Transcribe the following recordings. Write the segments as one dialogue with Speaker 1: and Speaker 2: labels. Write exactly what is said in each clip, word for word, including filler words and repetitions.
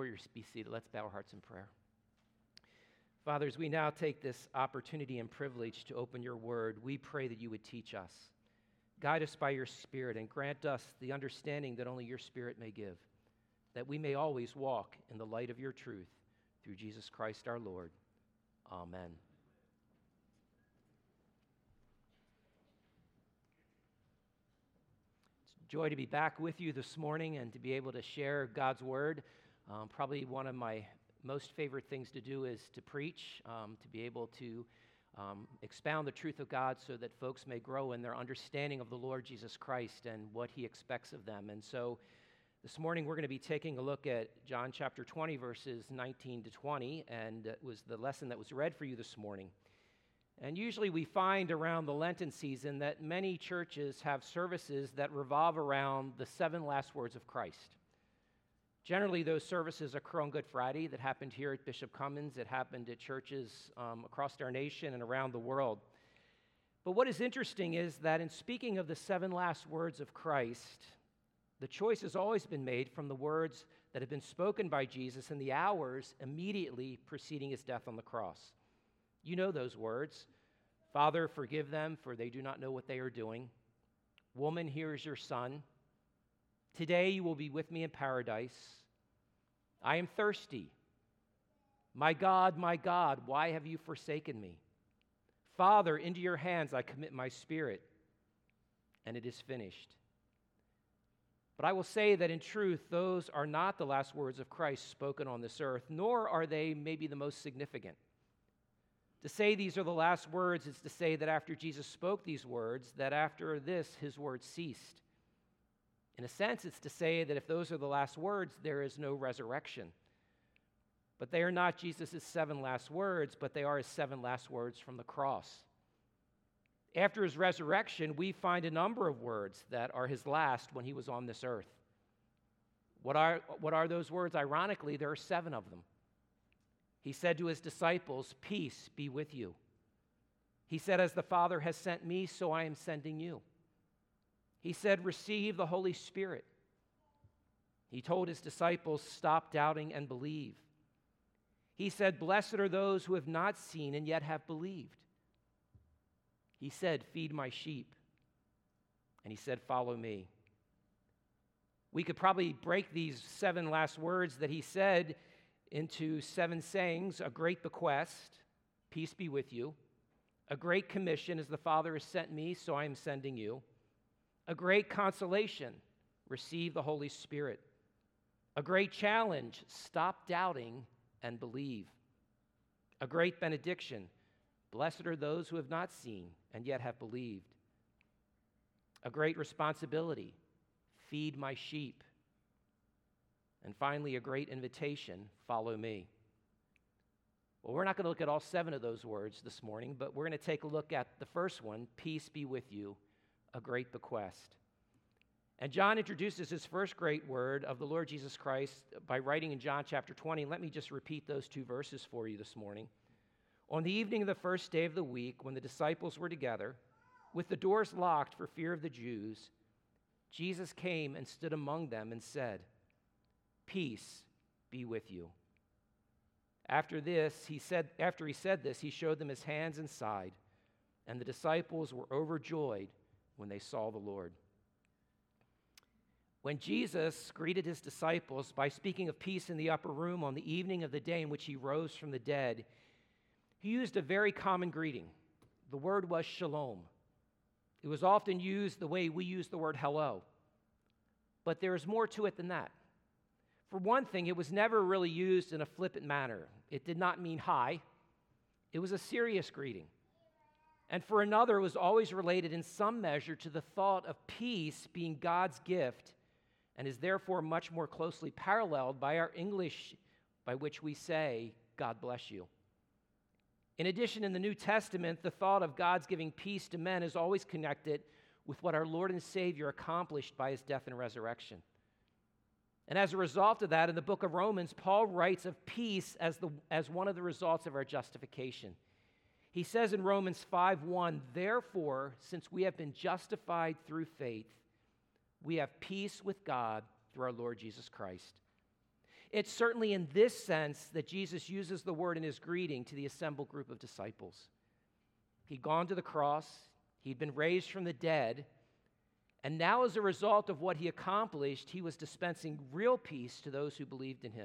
Speaker 1: Before you be seated, let's bow our hearts in prayer. Father, as we now take this opportunity and privilege to open your word, we pray that you would teach us. Guide us by your Spirit and grant us the understanding that only your Spirit may give, that we may always walk in the light of your truth through Jesus Christ our Lord. Amen. It's a joy to be back with you this morning and to be able to share God's word. Um, probably one of my most favorite things to do is to preach, um, to be able to um, expound the truth of God so that folks may grow in their understanding of the Lord Jesus Christ and what he expects of them. And so this morning we're going to be taking a look at John chapter twenty, verses nineteen to twenty, and it was the lesson that was read for you this morning. And usually we find around the Lenten season that many churches have services that revolve around the seven last words of Christ. Generally, those services occur on Good Friday. That happened here at Bishop Cummins. It happened at churches um, across our nation and around the world. But what is interesting is that in speaking of the seven last words of Christ, the choice has always been made from the words that have been spoken by Jesus in the hours immediately preceding his death on the cross. You know those words. Father, forgive them, for they do not know what they are doing. Woman, here is your son. Today you will be with me in paradise. I am thirsty. My God, my God, why have you forsaken me? Father, into your hands I commit my spirit, and it is finished. But I will say that in truth, those are not the last words of Christ spoken on this earth, nor are they maybe the most significant. To say these are the last words is to say that after Jesus spoke these words, that after this his words ceased. In a sense, it's to say that if those are the last words, there is no resurrection. But they are not Jesus' seven last words, but they are his seven last words from the cross. After his resurrection, we find a number of words that are his last when he was on this earth. What are, what are those words? Ironically, there are seven of them. He said to his disciples, "Peace be with you." He said, "As the Father has sent me, so I am sending you." He said, "Receive the Holy Spirit." He told his disciples, "Stop doubting and believe." He said, "Blessed are those who have not seen and yet have believed." He said, "Feed my sheep." And he said, "Follow me." We could probably break these seven last words that he said into seven sayings: a great bequest, peace be with you; a great commission, as the Father has sent me, so I am sending you; a great consolation, receive the Holy Spirit; a great challenge, stop doubting and believe; a great benediction, blessed are those who have not seen and yet have believed; a great responsibility, feed my sheep; and finally, a great invitation, follow me. Well, we're not going to look at all seven of those words this morning, but we're going to take a look at the first one, peace be with you, a great bequest. And John introduces his first great word of the Lord Jesus Christ by writing in John chapter twenty. Let me just repeat those two verses for you this morning. On the evening of the first day of the week, when the disciples were together, with the doors locked for fear of the Jews, Jesus came and stood among them and said, "Peace be with you." After this, he said, after he said this, he showed them his hands and side, and the disciples were overjoyed when they saw the Lord. When Jesus greeted his disciples by speaking of peace in the upper room on the evening of the day in which he rose from the dead, he used a very common greeting. The word was shalom. It was often used the way we use the word hello, but there is more to it than that. For one thing, it was never really used in a flippant manner. It did not mean hi. It was a serious greeting. And for another, it was always related in some measure to the thought of peace being God's gift, and is therefore much more closely paralleled by our English, by which we say, "God bless you." In addition, in the New Testament, the thought of God's giving peace to men is always connected with what our Lord and Savior accomplished by his death and resurrection. And as a result of that, in the book of Romans, Paul writes of peace as, the, as one of the results of our justification. He says in Romans five one, "Therefore, since we have been justified through faith, we have peace with God through our Lord Jesus Christ." It's certainly in this sense that Jesus uses the word in his greeting to the assembled group of disciples. He'd gone to the cross, he'd been raised from the dead, and now as a result of what he accomplished, he was dispensing real peace to those who believed in him.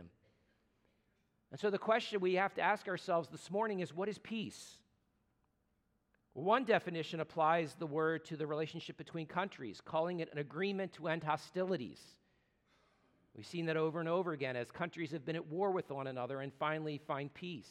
Speaker 1: And so the question we have to ask ourselves this morning is, what is peace? One definition applies the word to the relationship between countries, calling it an agreement to end hostilities. We've seen that over and over again as countries have been at war with one another and finally find peace.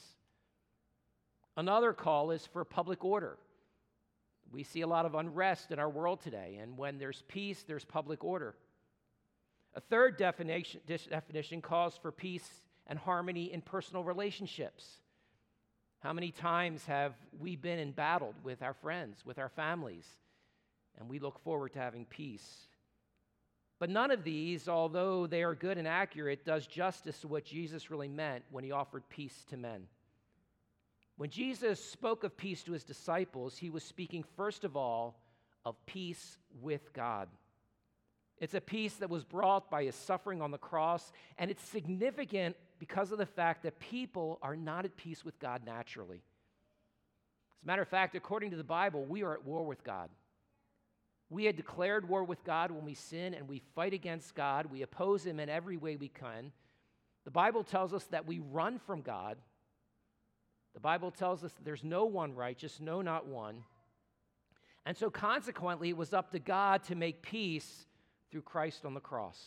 Speaker 1: Another call is for public order. We see a lot of unrest in our world today, and when there's peace, there's public order. A third definition, definition calls for peace and harmony in personal relationships. How many times have we been embattled with our friends, with our families, and we look forward to having peace? But none of these, although they are good and accurate, does justice to what Jesus really meant when he offered peace to men. When Jesus spoke of peace to his disciples, he was speaking first of all of peace with God. It's a peace that was brought by his suffering on the cross, and it's significant because of the fact that people are not at peace with God naturally. As a matter of fact, according to the Bible, we are at war with God. We had declared war with God when we sin and we fight against God. We oppose him in every way we can. The Bible tells us that we run from God. The Bible tells us that there's no one righteous, no, not one. And so consequently, it was up to God to make peace through Christ on the cross.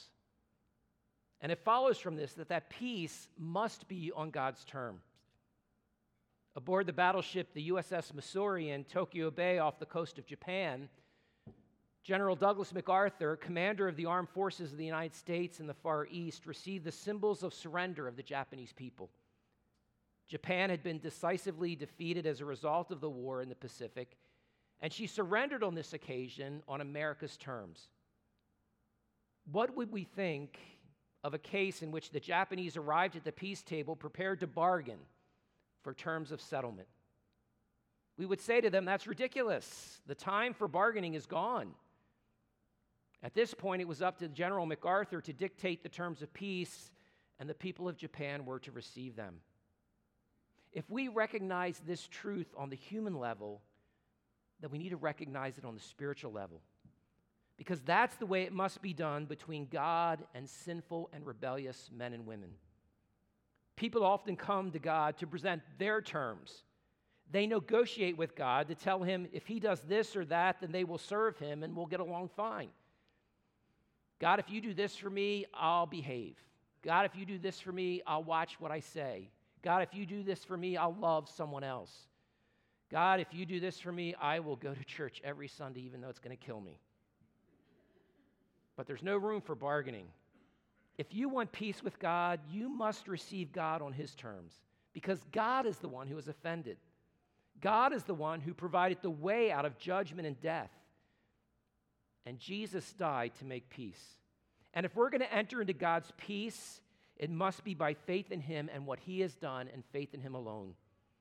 Speaker 1: And it follows from this that that peace must be on God's terms. Aboard the battleship, the U S S Missouri in Tokyo Bay off the coast of Japan, General Douglas MacArthur, commander of the armed forces of the United States in the Far East, received the symbols of surrender of the Japanese people. Japan had been decisively defeated as a result of the war in the Pacific, and she surrendered on this occasion on America's terms. What would we think of a case in which the Japanese arrived at the peace table prepared to bargain for terms of settlement? We would say to them, that's ridiculous. The time for bargaining is gone. At this point, it was up to General MacArthur to dictate the terms of peace, and the people of Japan were to receive them. If we recognize this truth on the human level, then we need to recognize it on the spiritual level, because that's the way it must be done between God and sinful and rebellious men and women. People often come to God to present their terms. They negotiate with God to tell him if he does this or that, then they will serve him and we'll get along fine. God, if you do this for me, I'll behave. God, if you do this for me, I'll watch what I say. God, if you do this for me, I'll love someone else. God, if you do this for me, I will go to church every Sunday, even though it's going to kill me. But there's no room for bargaining. If you want peace with God, you must receive God on his terms, because God is the one who is offended. God is the one who provided the way out of judgment and death. And Jesus died to make peace. And if we're going to enter into God's peace, it must be by faith in him and what he has done, and faith in him alone.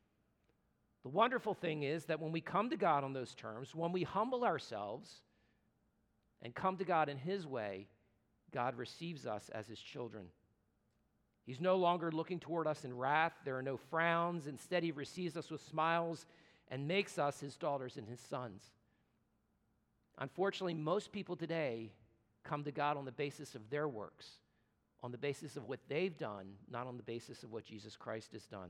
Speaker 1: The wonderful thing is that when we come to God on those terms, when we humble ourselves and come to God in his way, God receives us as his children. He's no longer looking toward us in wrath. There are no frowns. Instead, he receives us with smiles and makes us his daughters and his sons. Unfortunately, most people today come to God on the basis of their works, on the basis of what they've done, not on the basis of what Jesus Christ has done.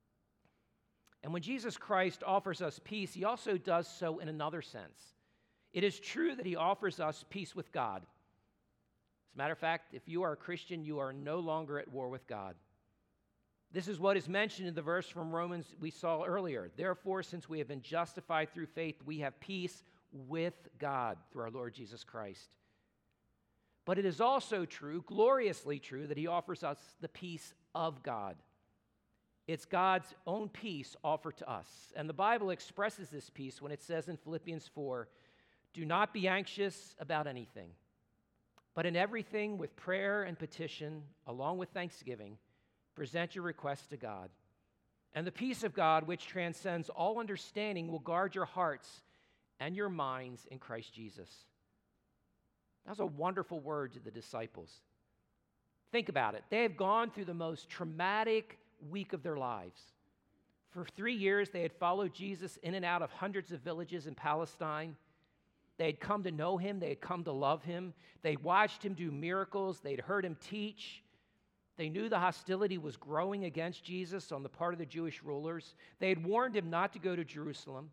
Speaker 1: And when Jesus Christ offers us peace, he also does so in another sense. It is true that he offers us peace with God. As a matter of fact, if you are a Christian, you are no longer at war with God. This is what is mentioned in the verse from Romans we saw earlier. Therefore, since we have been justified through faith, we have peace with God through our Lord Jesus Christ. But it is also true, gloriously true, that he offers us the peace of God. It's God's own peace offered to us. And the Bible expresses this peace when it says in Philippians four, do not be anxious about anything, but in everything with prayer and petition, along with thanksgiving, present your requests to God. And the peace of God, which transcends all understanding, will guard your hearts and your minds in Christ Jesus. That was a wonderful word to the disciples. Think about it. They have gone through the most traumatic week of their lives. For three years, they had followed Jesus in and out of hundreds of villages in Palestine. They had come to know him. They had come to love him. They watched him do miracles. They'd heard him teach. They knew the hostility was growing against Jesus on the part of the Jewish rulers. They had warned him not to go to Jerusalem.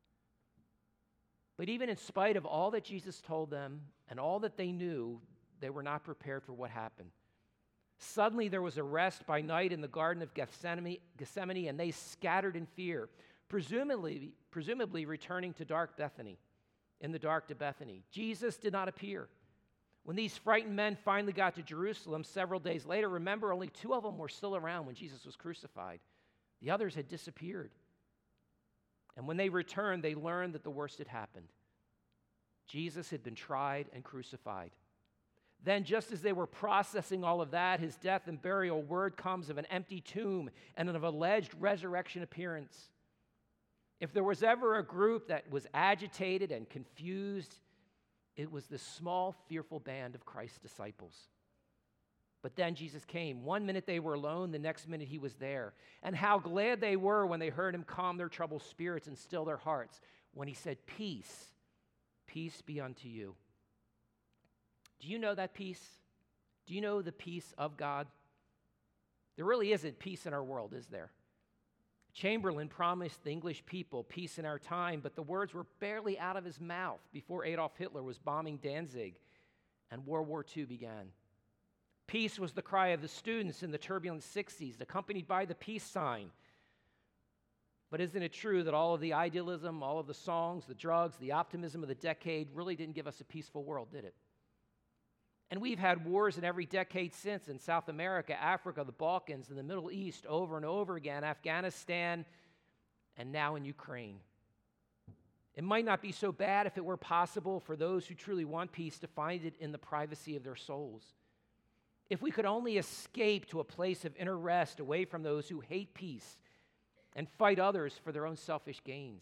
Speaker 1: But even in spite of all that Jesus told them and all that they knew, they were not prepared for what happened. Suddenly there was a rest by night in the Garden of Gethsemane, Gethsemane, and they scattered in fear, presumably, presumably returning to dark Bethany, in the dark to Bethany. Jesus did not appear. When these frightened men finally got to Jerusalem several days later, remember, only two of them were still around when Jesus was crucified. The others had disappeared. And when they returned, they learned that the worst had happened. Jesus had been tried and crucified. Then, just as they were processing all of that, his death and burial, word comes of an empty tomb and of alleged resurrection appearance. If there was ever a group that was agitated and confused, it was this small, fearful band of Christ's disciples. But then Jesus came. One minute they were alone, the next minute he was there. And how glad they were when they heard him calm their troubled spirits and still their hearts, when he said, "Peace, peace be unto you." Do you know that peace? Do you know the peace of God? There really isn't peace in our world, is there? Chamberlain promised the English people peace in our time, but the words were barely out of his mouth before Adolf Hitler was bombing Danzig and World War Two began. Peace was the cry of the students in the turbulent sixties, accompanied by the peace sign. But isn't it true that all of the idealism, all of the songs, the drugs, the optimism of the decade really didn't give us a peaceful world, did it? And we've had wars in every decade since in South America, Africa, the Balkans, and the Middle East over and over again, Afghanistan, and now in Ukraine. It might not be so bad if it were possible for those who truly want peace to find it in the privacy of their souls. If we could only escape to a place of inner rest away from those who hate peace and fight others for their own selfish gains.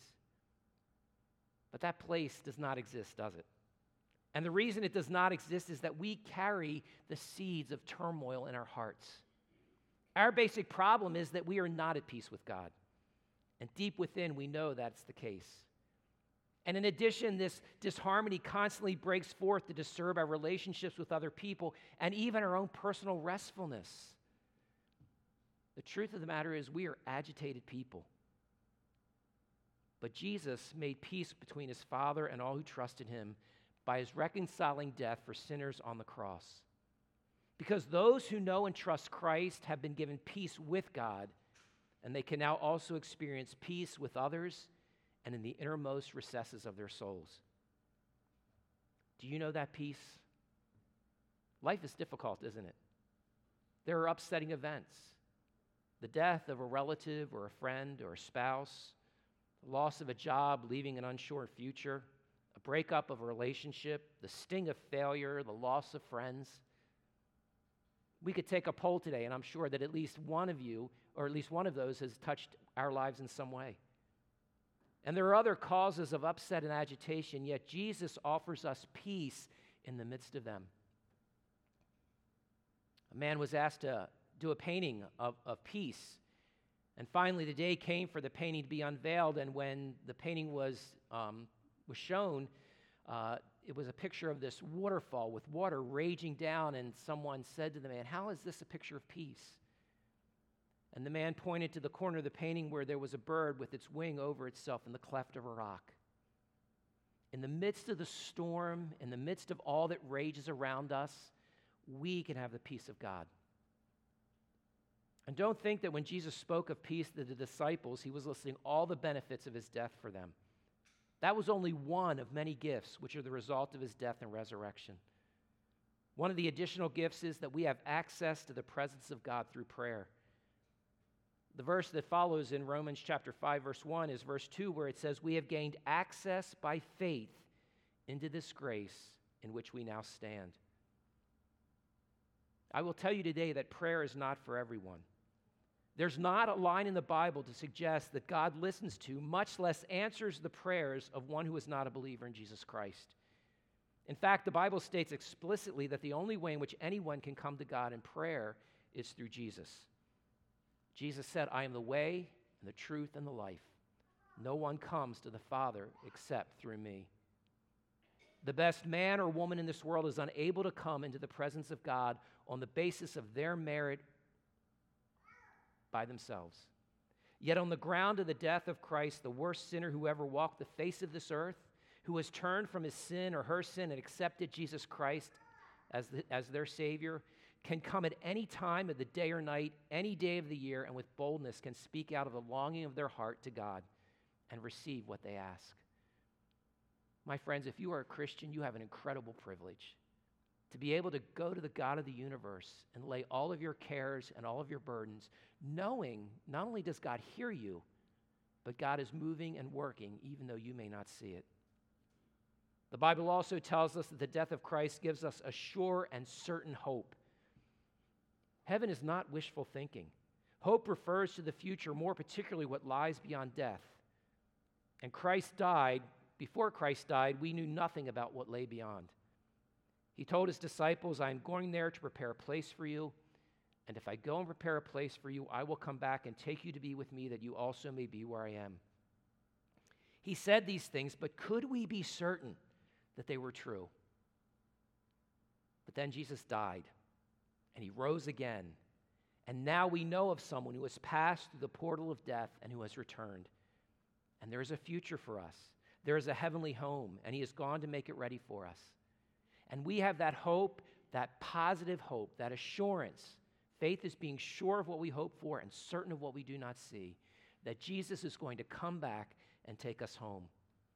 Speaker 1: But that place does not exist, does it? And the reason it does not exist is that we carry the seeds of turmoil in our hearts. Our basic problem is that we are not at peace with God. And deep within, we know that's the case. And in addition, this disharmony constantly breaks forth to disturb our relationships with other people and even our own personal restfulness. The truth of the matter is we are agitated people. But Jesus made peace between his Father and all who trust in him by his reconciling death for sinners on the cross. Because those who know and trust Christ have been given peace with God, and they can now also experience peace with others and in the innermost recesses of their souls. Do you know that peace? Life is difficult, isn't it? There are upsetting events. The death of a relative or a friend or a spouse, the loss of a job, leaving an unsure future, a breakup of a relationship, the sting of failure, the loss of friends. We could take a poll today, and I'm sure that at least one of you, or at least one of those, has touched our lives in some way. And there are other causes of upset and agitation, yet Jesus offers us peace in the midst of them. A man was asked to do a painting of, of peace, and finally the day came for the painting to be unveiled, and when the painting was um, was shown, uh, it was a picture of this waterfall with water raging down, and someone said to the man, "How is this a picture of peace?" And the man pointed to the corner of the painting where there was a bird with its wing over itself in the cleft of a rock. In the midst of the storm, in the midst of all that rages around us, we can have the peace of God. And don't think that when Jesus spoke of peace to the disciples, he was listing all the benefits of his death for them. That was only one of many gifts which are the result of his death and resurrection. One of the additional gifts is that we have access to the presence of God through prayer. The verse that follows in Romans chapter five, verse one is verse two, where it says, "We have gained access by faith into this grace in which we now stand." I will tell you today that prayer is not for everyone. There's not a line in the Bible to suggest that God listens to, much less answers the prayers of one who is not a believer in Jesus Christ. In fact, the Bible states explicitly that the only way in which anyone can come to God in prayer is through Jesus. Jesus said, I am the way and the truth and the life. No one comes to the Father except through me. The best man or woman in this world is unable to come into the presence of God on the basis of their merit by themselves. Yet on the ground of the death of Christ, the worst sinner who ever walked the face of this earth, who has turned from his sin or her sin and accepted Jesus Christ as, the, as their Savior, can come at any time of the day or night, any day of the year, and with boldness can speak out of the longing of their heart to God and receive what they ask. My friends, if you are a Christian, you have an incredible privilege to be able to go to the God of the universe and lay all of your cares and all of your burdens, knowing not only does God hear you, but God is moving and working even though you may not see it. The Bible also tells us that the death of Christ gives us a sure and certain hope. Heaven is not wishful thinking. Hope refers to the future, more particularly what lies beyond death. And Christ died. Before Christ died, we knew nothing about what lay beyond. He told his disciples, I am going there to prepare a place for you, and if I go and prepare a place for you, I will come back and take you to be with me, that you also may be where I am. He said these things, but could we be certain that they were true? But then Jesus died, and he rose again, and now we know of someone who has passed through the portal of death and who has returned. And there is a future for us. There is a heavenly home, and he has gone to make it ready for us. And we have that hope, that positive hope, that assurance. Faith is being sure of what we hope for and certain of what we do not see, that Jesus is going to come back and take us home.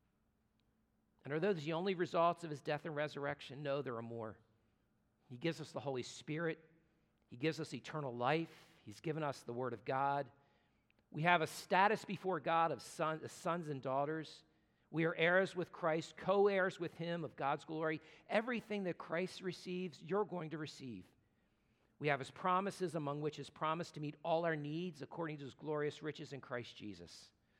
Speaker 1: And are those the only results of his death and resurrection? No, there are more. He gives us the Holy Spirit. He gives us eternal life. He's given us the Word of God. We have a status before God of son, sons and daughters. We are heirs with Christ, co-heirs with him of God's glory. Everything that Christ receives, you're going to receive. We have his promises, among which his promise to meet all our needs according to his glorious riches in Christ Jesus.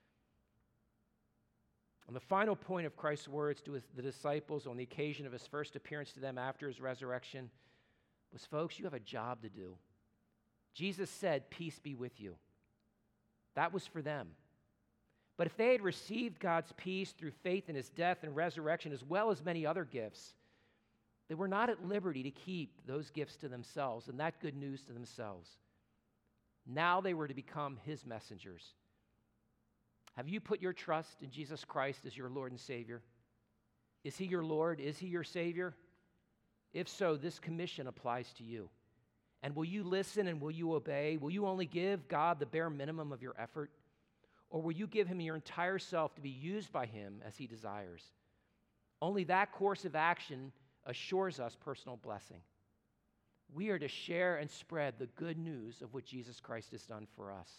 Speaker 1: And the final point of Christ's words to his, the disciples on the occasion of his first appearance to them after his resurrection was, folks, you have a job to do. Jesus said, peace be with you. That was for them. But if they had received God's peace through faith in his death and resurrection, as well as many other gifts, they were not at liberty to keep those gifts to themselves and that good news to themselves. Now they were to become his messengers. Have you put your trust in Jesus Christ as your Lord and Savior? Is he your Lord? Is he your Savior? If so, this commission applies to you. And will you listen and will you obey? Will you only give God the bare minimum of your effort? Or will you give him your entire self to be used by him as he desires? Only that course of action assures us personal blessing. We are to share and spread the good news of what Jesus Christ has done for us.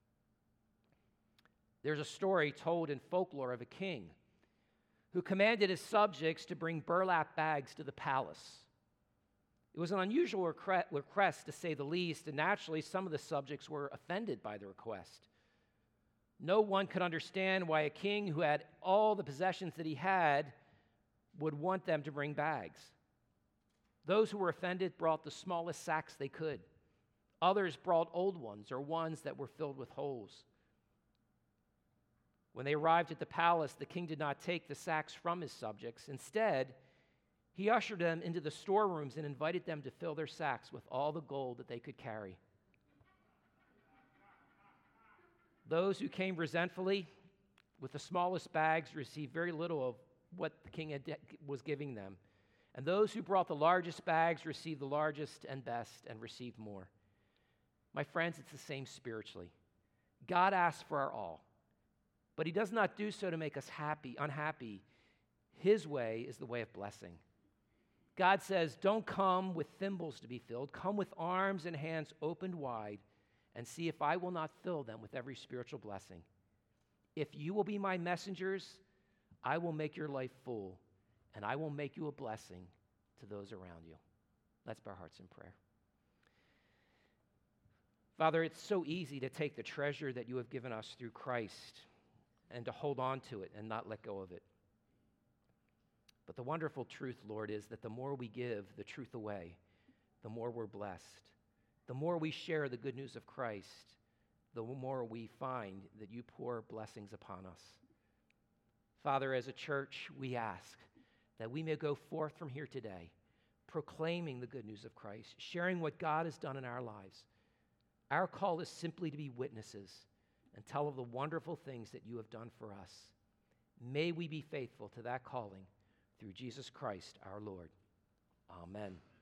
Speaker 1: There's a story told in folklore of a king who commanded his subjects to bring burlap bags to the palace. It was an unusual request, to say the least, and naturally some of the subjects were offended by the request. No one could understand why a king who had all the possessions that he had would want them to bring bags. Those who were offended brought the smallest sacks they could. Others brought old ones or ones that were filled with holes. When they arrived at the palace, the king did not take the sacks from his subjects. Instead, he ushered them into the storerooms and invited them to fill their sacks with all the gold that they could carry. Those who came resentfully with the smallest bags received very little of what the king had, was giving them. And those who brought the largest bags received the largest and best and received more. My friends, it's the same spiritually. God asks for our all, but he does not do so to make us happy, unhappy. His way is the way of blessing. God says, don't come with thimbles to be filled. Come with arms and hands opened wide and see if I will not fill them with every spiritual blessing. If you will be my messengers, I will make your life full, and I will make you a blessing to those around you. Let's bow our hearts in prayer. Father, it's so easy to take the treasure that you have given us through Christ and to hold on to it and not let go of it. But the wonderful truth, Lord, is that the more we give the truth away, the more we're blessed. The more we share the good news of Christ, the more we find that you pour blessings upon us. Father, as a church, we ask that we may go forth from here today, proclaiming the good news of Christ, sharing what God has done in our lives. Our call is simply to be witnesses and tell of the wonderful things that you have done for us. May we be faithful to that calling through Jesus Christ our Lord. Amen.